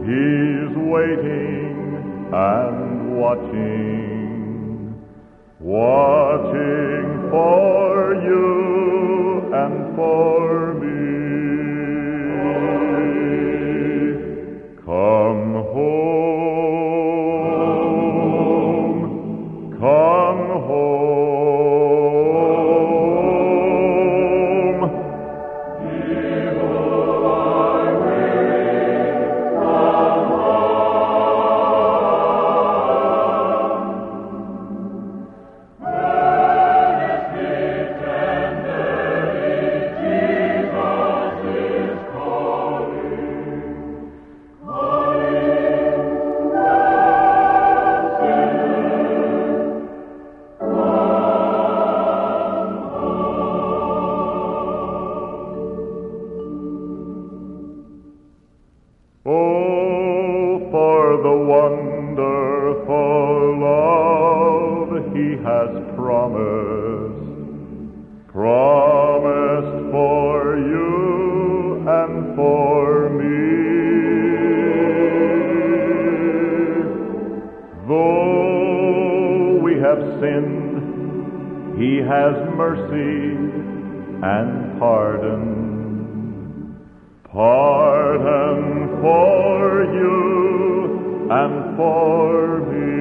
He's waiting and watching for you and for me. Come home, come home. People are waiting, come home. Earnestly, tenderly, Jesus is calling, calling the sinner, come home. Oh, for the wonderful love He has promised for you and for me. Though we have sinned, He has mercy and pardon for you and for me.